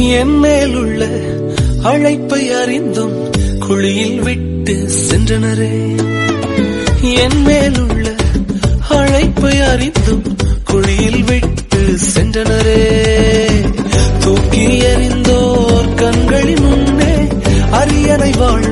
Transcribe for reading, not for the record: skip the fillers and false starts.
என் மேலுள்ள அழைப்பை அறிந்தும் குழியில் விட்டு சென்றனரே. என் மேலுள்ள அழைப்பை அறிந்தும் குழியில் விட்டு சென்றனரே. தூக்கி எறிந்தோர் கண்களின் முன்னே அரியணை வாழ்